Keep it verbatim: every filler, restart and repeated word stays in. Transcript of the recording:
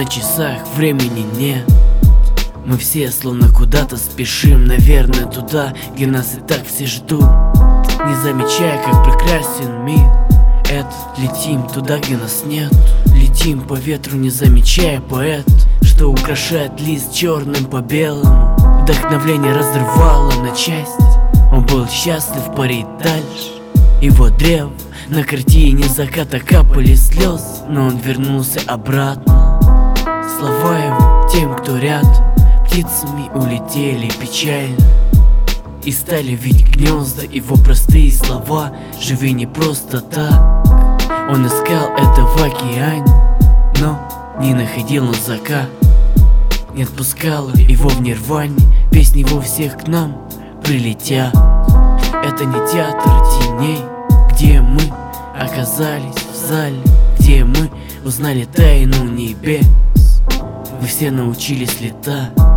часах времени нет. Мы все словно куда-то спешим, наверное, туда, где нас и так все ждут. Не замечая, как прекрасен мир этот, летим туда, где нас нет. Летим по ветру, не замечая поэт, что украшает лист черным по белому. Вдохновление разрывало на части. Он был счастлив парить дальше. Его древ на картине заката капали слез, но он вернулся обратно. Слова его тем, кто рядом, птицами улетели печально и стали видеть гнезда. Его простые слова: живи не просто так. Он искал это в океане, но не находил на закат. Не отпускала его в нирване, песни его всех к нам прилетят. Это не театр теней, где мы оказались в зале, где мы узнали тайну небес. Мы все научились летать.